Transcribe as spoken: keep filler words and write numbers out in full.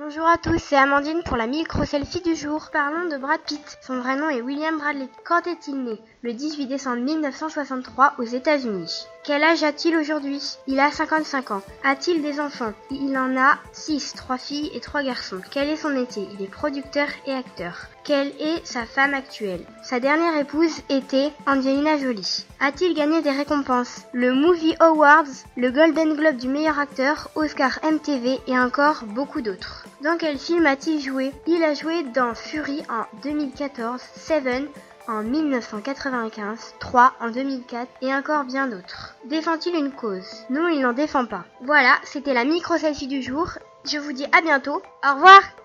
Bonjour à tous, c'est Amandine pour la micro-selfie du jour. Parlons de Brad Pitt. Son vrai nom est William Bradley. Quand est-il né? Le dix-huit décembre mille neuf cent soixante-trois aux États-Unis. Quel âge a-t-il aujourd'hui? Il a cinquante-cinq ans. A-t-il des enfants? Il en a six, trois filles et trois garçons. Quel est son métier? Il est producteur et acteur. Quelle est sa femme actuelle? Sa dernière épouse était Angelina Jolie. A-t-il gagné des récompenses? Le Movie Awards, le Golden Globe du meilleur acteur, Oscar M T V et encore beaucoup d'autres. Dans quel film a-t-il joué? Il a joué dans Fury en deux mille quatorze, Seven en mille neuf cent quatre-vingt-quinze, trois en deux mille quatre et encore bien d'autres. Défend-il une cause? Non, il n'en défend pas. Voilà, c'était la micro-selfie du jour. Je vous dis à bientôt. Au revoir!